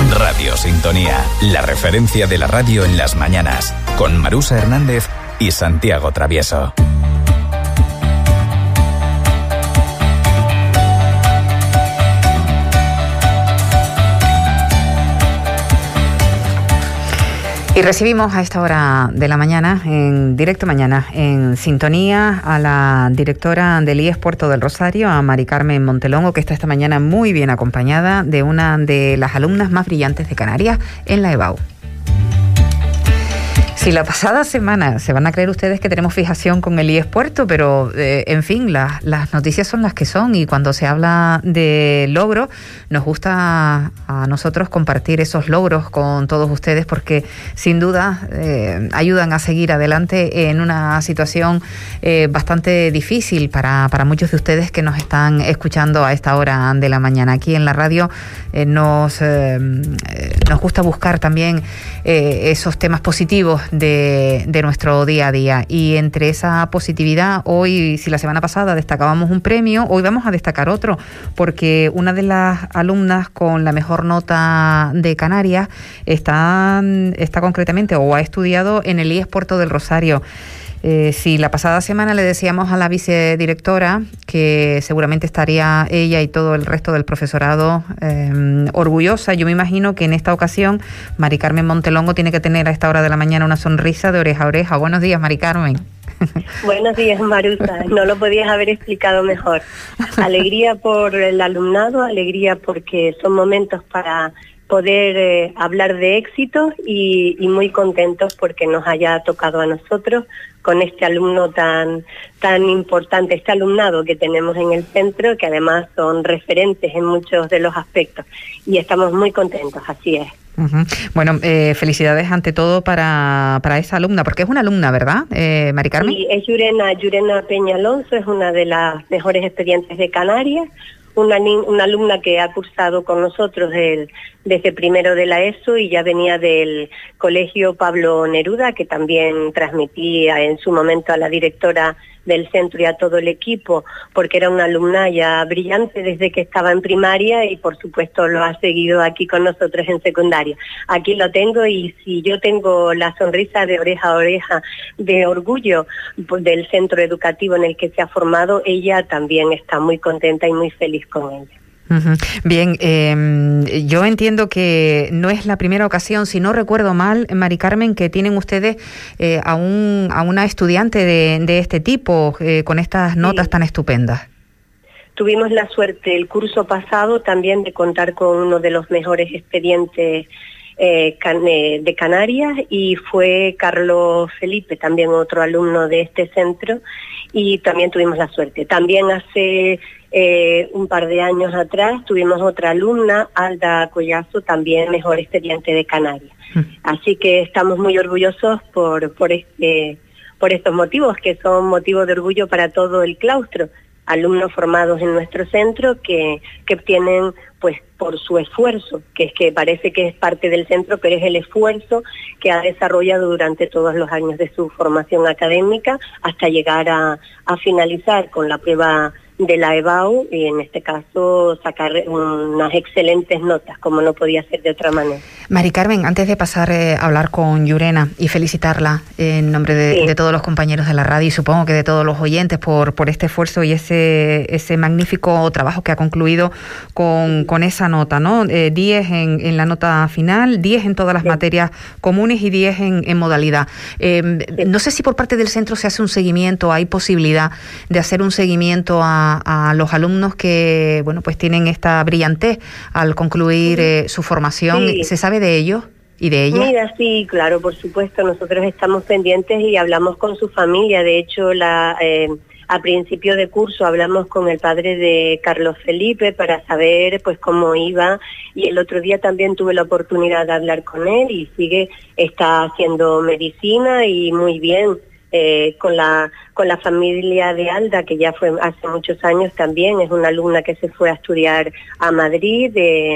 Radio Sintonía, la referencia de la radio en las mañanas, con Marusa Hernández y Santiago Travieso. Y recibimos a esta hora de la mañana, en directo mañana, en Sintonía, a la directora del IES Puerto del Rosario, a Mari Carmen Montelongo, que está esta mañana muy bien acompañada de una de las alumnas más brillantes de Canarias en la EBAU. Si la pasada semana, se van a creer ustedes que tenemos fijación con el IES Puerto, pero en fin, las noticias son las que son, y cuando se habla de logros, nos gusta a nosotros compartir esos logros con todos ustedes, porque sin duda ayudan a seguir adelante en una situación bastante difícil para muchos de ustedes que nos están escuchando a esta hora de la mañana. Aquí en la radio nos gusta buscar también esos temas positivos de nuestro día a día, y entre esa positividad, hoy, si la semana pasada destacábamos un premio, hoy vamos a destacar otro, porque una de las alumnas con la mejor nota de Canarias está concretamente, o ha estudiado en el IES Puerto del Rosario. Si la pasada semana le decíamos a la vicedirectora que seguramente estaría ella y todo el resto del profesorado orgullosa, yo me imagino que en esta ocasión Mari Carmen Montelongo tiene que tener a esta hora de la mañana una sonrisa de oreja a oreja. Buenos días, Mari Carmen. Buenos días, Marusa. No lo podías haber explicado mejor. Alegría por el alumnado, alegría porque son momentos para poder hablar de éxitos y muy contentos porque nos haya tocado a nosotros con este alumno tan importante, este alumnado que tenemos en el centro, que además son referentes en muchos de los aspectos, y estamos muy contentos, así es. Uh-huh. Bueno, felicidades ante todo para esa alumna, porque es una alumna, ¿verdad, Mari Carmen? Sí, es Yurena Peña Alonso, es una de las mejores estudiantes de Canarias, una alumna que ha cursado con nosotros desde primero de la ESO, y ya venía del colegio Pablo Neruda, que también transmitía en su momento a la directora del centro y a todo el equipo, porque era una alumna ya brillante desde que estaba en primaria, y por supuesto lo ha seguido aquí con nosotros en secundaria. Aquí lo tengo, y si yo tengo la sonrisa de oreja a oreja de orgullo del centro educativo en el que se ha formado, ella también está muy contenta y muy feliz con ella. Uh-huh. Bien, yo entiendo que no es la primera ocasión, si no recuerdo mal, Mari Carmen, que tienen ustedes a una estudiante de este tipo, con estas notas tan estupendas. Tuvimos la suerte el curso pasado también de contar con uno de los mejores expedientes de Canarias, y fue Carlos Felipe, también otro alumno de este centro, y también tuvimos la suerte. También hace un par de años atrás tuvimos otra alumna, Alda Collazo, también mejor expediente de Canarias. Así que estamos muy orgullosos por estos motivos, que son motivos de orgullo para todo el claustro. Alumnos formados en nuestro centro que obtienen, pues, por su esfuerzo, que es que parece que es parte del centro, pero es el esfuerzo que ha desarrollado durante todos los años de su formación académica hasta llegar a finalizar con la prueba de la EBAU, y en este caso sacar unas excelentes notas, como no podía ser de otra manera. Mari Carmen, antes de pasar a hablar con Yurena y felicitarla en nombre de todos los compañeros de la radio, y supongo que de todos los oyentes, por este esfuerzo y ese magnífico trabajo que ha concluido con esa nota, ¿no? 10 en la nota final, 10 en todas las materias comunes y 10 en modalidad. No sé si por parte del centro se hace un seguimiento, hay posibilidad de hacer un seguimiento a los alumnos que, bueno, pues tienen esta brillantez al concluir su formación. Sí. ¿Se sabe de ellos y de ella? Mira, sí, claro, por supuesto, nosotros estamos pendientes y hablamos con su familia. De hecho, a principio de curso hablamos con el padre de Carlos Felipe para saber pues cómo iba, y el otro día también tuve la oportunidad de hablar con él, y está haciendo medicina y muy bien. Con la familia de Alda, que ya fue hace muchos años también, es una alumna que se fue a estudiar a Madrid,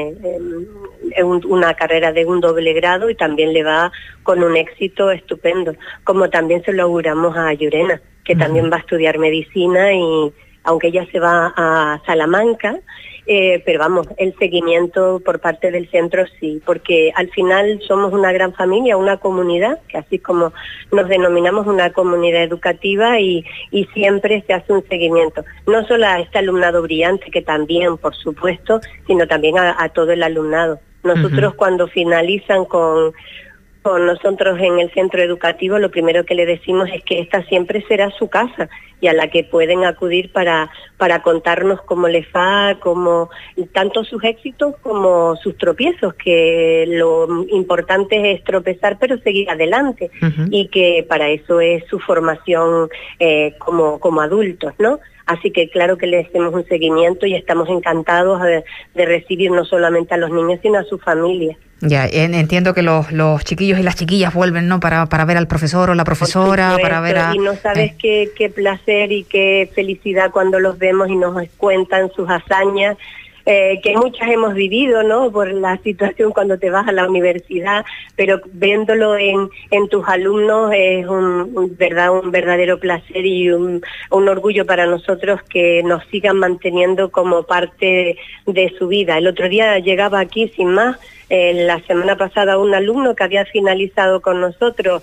una carrera de un doble grado, y también le va con un éxito estupendo, como también se lo auguramos a Yurena, que también va a estudiar medicina, y aunque ella se va a Salamanca, pero vamos, el seguimiento por parte del centro sí, porque al final somos una gran familia, una comunidad, que así como nos denominamos una comunidad educativa y siempre se hace un seguimiento, no solo a este alumnado brillante, que también, por supuesto, sino también a todo el alumnado. Nosotros cuando finalizan con nosotros en el centro educativo, lo primero que le decimos es que esta siempre será su casa y a la que pueden acudir para contarnos cómo les va, como tanto sus éxitos como sus tropiezos, que lo importante es tropezar pero seguir adelante, y que para eso es su formación como adultos, ¿no? Así que claro que le hacemos un seguimiento y estamos encantados de recibir no solamente a los niños, sino a su familia. Ya, entiendo que los chiquillos y las chiquillas vuelven, ¿no? Para ver al profesor o la profesora, para ver a... Y no sabes qué placer y qué felicidad cuando los vemos y nos cuentan sus hazañas, que muchas hemos vivido, ¿no? Por la situación cuando te vas a la universidad, pero viéndolo en tus alumnos es un verdadero placer y un orgullo para nosotros que nos sigan manteniendo como parte de su vida. El otro día llegaba aquí sin más, la semana pasada, un alumno que había finalizado con nosotros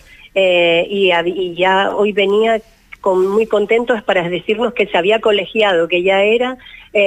y ya hoy venía muy contentos para decirnos que se había colegiado, que ya era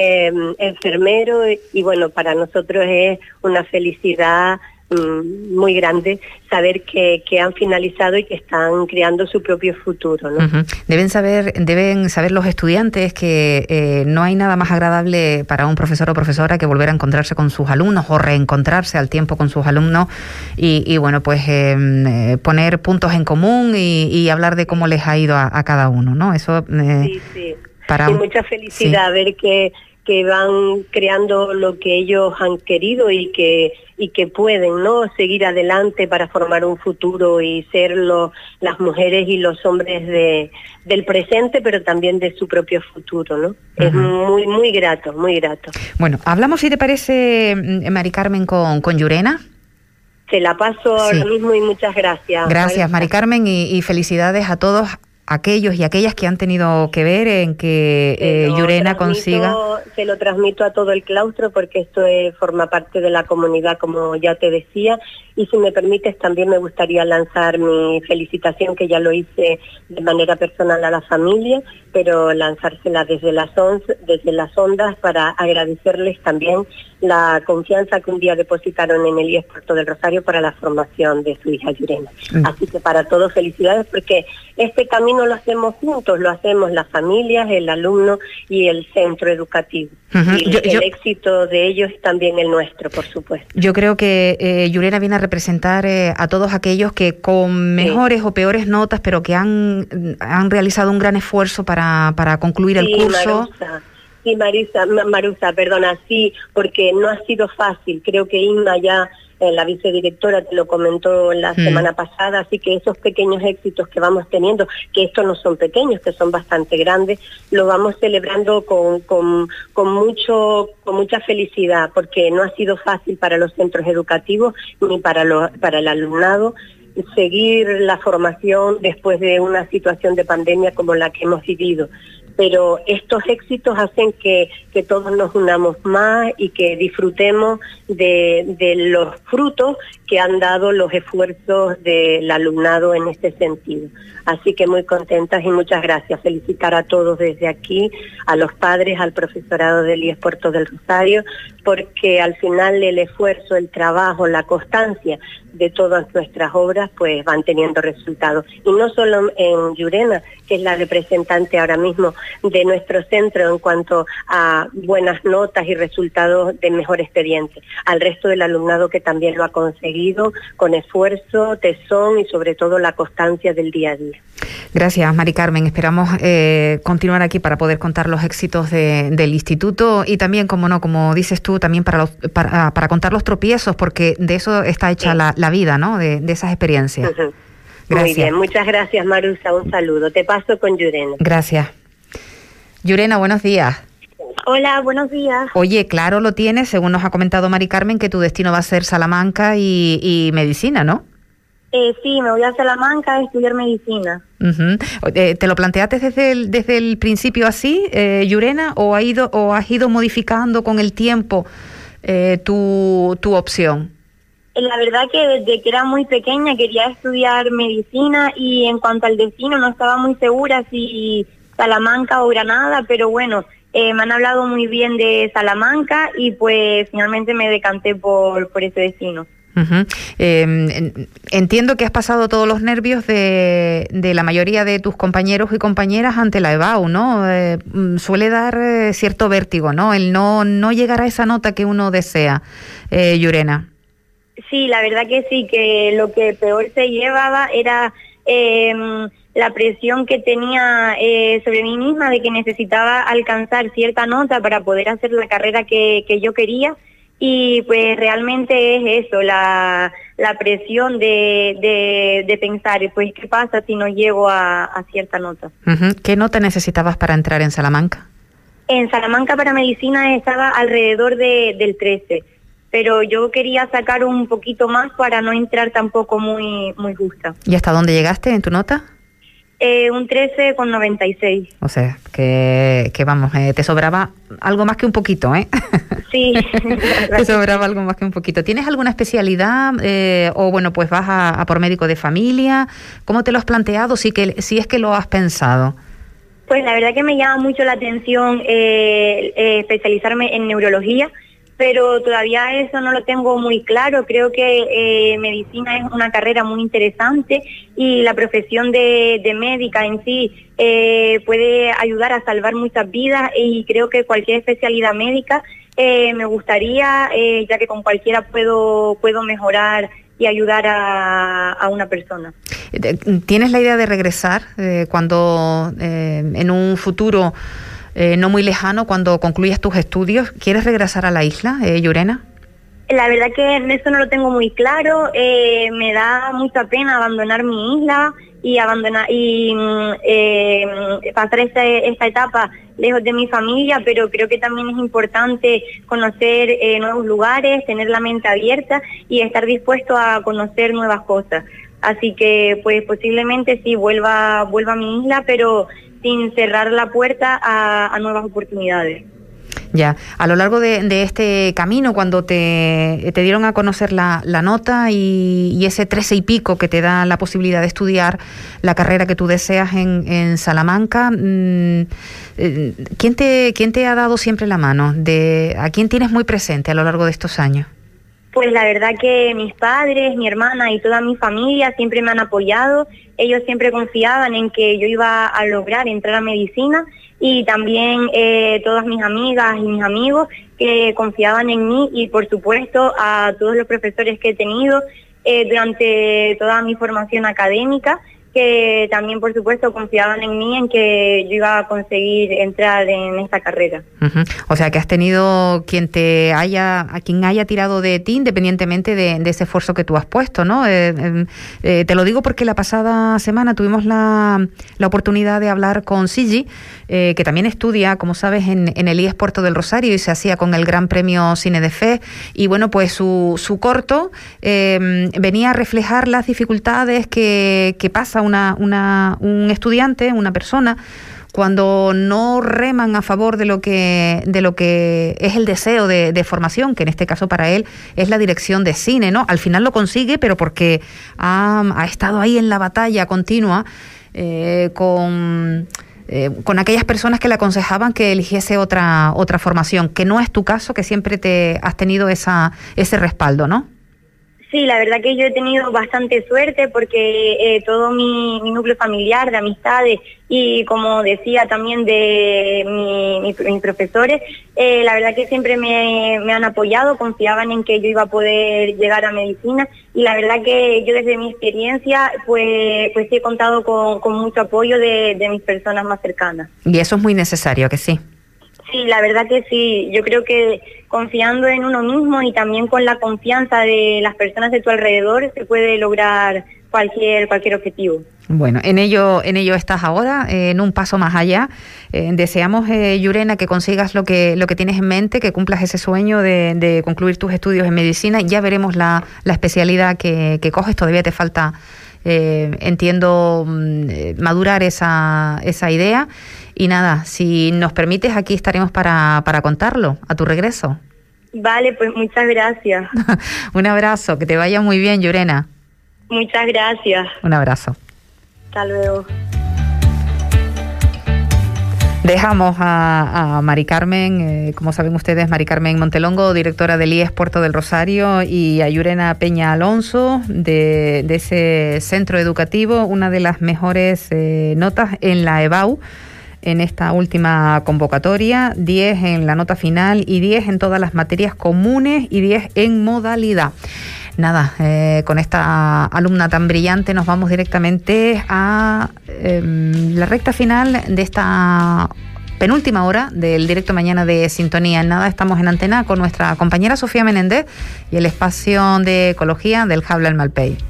enfermero, y bueno, para nosotros es una felicidad muy grande saber que han finalizado y que están creando su propio futuro, ¿no? Deben saber los estudiantes que no hay nada más agradable para un profesor o profesora que volver a encontrarse con sus alumnos o reencontrarse al tiempo con sus alumnos y bueno, pues poner puntos en común y hablar de cómo les ha ido a cada uno, ¿no? Eso sí. Y mucha felicidad ver que van creando lo que ellos han querido y que pueden, ¿no? Seguir adelante para formar un futuro y ser las mujeres y los hombres del presente, pero también de su propio futuro, ¿no? Es muy, muy grato, muy grato. Bueno, hablamos, si te parece, Mari Carmen, con Llurena. Te la paso ahora mismo y muchas gracias. Gracias, Mari Carmen, y felicidades a todos aquellos y aquellas que han tenido que ver en que Llurena consiga... Se lo transmito a todo el claustro porque esto forma parte de la comunidad, como ya te decía, y si me permites también me gustaría lanzar mi felicitación, que ya lo hice de manera personal a la familia, pero lanzársela desde las ondas para agradecerles también la confianza que un día depositaron en el IES Puerto del Rosario para la formación de su hija Llurena. Así que para todos felicidades, porque este camino lo hacemos juntos, lo hacemos las familias, el alumno y el centro educativo. Y el éxito de ellos es también el nuestro, por supuesto. Yo creo que Llurena viene a representar a todos aquellos que con mejores o peores notas, pero que han realizado un gran esfuerzo para concluir el curso. Sí, Marusa, perdona, sí, porque no ha sido fácil. Creo que Inma ya, la vicedirectora, te lo comentó la semana pasada, así que esos pequeños éxitos que vamos teniendo, que estos no son pequeños, que son bastante grandes, lo vamos celebrando con mucha felicidad, porque no ha sido fácil para los centros educativos ni para el alumnado seguir la formación después de una situación de pandemia como la que hemos vivido. Pero estos éxitos hacen que todos nos unamos más y que disfrutemos de los frutos que han dado los esfuerzos del alumnado en este sentido. Así que muy contentas y muchas gracias. Felicitar a todos desde aquí, a los padres, al profesorado del IES Puerto del Rosario, porque al final el esfuerzo, el trabajo, la constancia de todas nuestras obras pues van teniendo resultados. Y no solo en Llurena, que es la representante ahora mismo de nuestro centro en cuanto a buenas notas y resultados de mejor expediente, al resto del alumnado que también lo ha conseguido con esfuerzo, tesón y sobre todo la constancia del día a día. Gracias, Mari Carmen. Esperamos continuar aquí para poder contar los éxitos del instituto y también, como dices tú, también para contar los tropiezos, porque de eso está hecha la vida, ¿no? De esas experiencias. Muy bien, muchas gracias, Marusa. Un saludo. Te paso con Llurena. Gracias. Llurena, buenos días. Hola, buenos días. Oye, claro lo tienes, según nos ha comentado Mari Carmen, que tu destino va a ser Salamanca y medicina, ¿no? Sí, me voy a Salamanca a estudiar medicina. ¿Te lo planteaste desde el principio así, Llurena, o has ido modificando con el tiempo tu opción? La verdad que desde que era muy pequeña quería estudiar medicina y en cuanto al destino no estaba muy segura si Salamanca o Granada, pero bueno, me han hablado muy bien de Salamanca y pues finalmente me decanté por ese destino. Entiendo que has pasado todos los nervios de la mayoría de tus compañeros y compañeras ante la EBAU, ¿no? Suele dar cierto vértigo, ¿no? El no llegar a esa nota que uno desea, Llurena. Sí, la verdad que sí, que lo que peor se llevaba era la presión que tenía sobre mí misma de que necesitaba alcanzar cierta nota para poder hacer la carrera que yo quería. Y pues realmente es eso, la presión de pensar, pues ¿qué pasa si no llego a cierta nota? ¿Qué nota necesitabas para entrar en Salamanca? En Salamanca para medicina estaba alrededor del 13, pero yo quería sacar un poquito más para no entrar tampoco muy justa. ¿Y hasta dónde llegaste en tu nota? Un 13,96. O sea, que vamos, te sobraba algo más que un poquito, ¿eh? Sí. Te sobraba algo más que un poquito. ¿Tienes alguna especialidad o bueno, pues vas a por médico de familia? ¿Cómo te lo has planteado si es que lo has pensado? Pues la verdad que me llama mucho la atención especializarme en neurología, pero todavía eso no lo tengo muy claro. Creo que medicina es una carrera muy interesante y la profesión de médica en sí puede ayudar a salvar muchas vidas y creo que cualquier especialidad médica me gustaría, ya que con cualquiera puedo mejorar y ayudar a una persona. ¿Tienes la idea de regresar cuando en un futuro no muy lejano, cuando concluyas tus estudios? ¿Quieres regresar a la isla, Llurena? La verdad que eso no lo tengo muy claro. Me da mucha pena abandonar mi isla y pasar esta etapa lejos de mi familia, pero creo que también es importante conocer nuevos lugares, tener la mente abierta y estar dispuesto a conocer nuevas cosas. Así que pues posiblemente sí vuelva a mi isla, pero sin cerrar la puerta a nuevas oportunidades. Ya, a lo largo de este camino, cuando te dieron a conocer la nota y ese 13 y pico que te da la posibilidad de estudiar la carrera que tú deseas en Salamanca, ¿quién te ha dado siempre la mano? ¿A quién tienes muy presente a lo largo de estos años? Pues la verdad que mis padres, mi hermana y toda mi familia siempre me han apoyado. Ellos siempre confiaban en que yo iba a lograr entrar a medicina y también todas mis amigas y mis amigos que confiaban en mí y por supuesto a todos los profesores que he tenido durante toda mi formación académica, que también por supuesto confiaban en mí en que yo iba a conseguir entrar en esta carrera. O sea que has tenido quien haya tirado de ti independientemente de ese esfuerzo que tú has puesto, ¿no? Te lo digo porque la pasada semana tuvimos la oportunidad de hablar con Sigi, que también estudia, como sabes, en el IES Puerto del Rosario y se hacía con el Gran Premio Cine de Fe, y bueno, pues su corto venía a reflejar las dificultades que pasa un estudiante, una persona, cuando no reman a favor de lo que es el deseo de formación, que en este caso para él es la dirección de cine, ¿no? Al final lo consigue, pero porque ha estado ahí en la batalla continua con aquellas personas que le aconsejaban que eligiese otra formación, que no es tu caso, que siempre te has tenido ese respaldo, ¿no? Sí, la verdad que yo he tenido bastante suerte porque todo mi núcleo familiar de amistades y como decía también de mis profesores, la verdad que siempre me han apoyado, confiaban en que yo iba a poder llegar a medicina y la verdad que yo desde mi experiencia pues sí he contado con mucho apoyo de mis personas más cercanas. Y eso es muy necesario, ¿que sí? Sí, la verdad que sí. Yo creo que confiando en uno mismo y también con la confianza de las personas de tu alrededor se puede lograr cualquier objetivo. Bueno, en ello estás ahora, en un paso más allá. Deseamos, Llurena, que consigas lo que tienes en mente, que cumplas ese sueño de concluir tus estudios en medicina. Ya veremos la especialidad que coges. Todavía te falta, entiendo, madurar esa idea. Y nada, si nos permites, aquí estaremos para contarlo a tu regreso. Vale, pues muchas gracias. Un abrazo, que te vaya muy bien, Llurena. Muchas gracias. Un abrazo. Hasta luego. Dejamos a Mari Carmen, como saben ustedes, Mari Carmen Montelongo, directora del IES Puerto del Rosario, y a Llurena Peña Alonso, de ese centro educativo, una de las mejores notas en la EBAU en esta última convocatoria, 10 en la nota final y 10 en todas las materias comunes y 10 en modalidad. Nada, con esta alumna tan brillante nos vamos directamente a la recta final de esta penúltima hora del directo mañana de Sintonía. En nada, estamos en antena con nuestra compañera Sofía Menéndez y el espacio de ecología del Jabla el Malpey.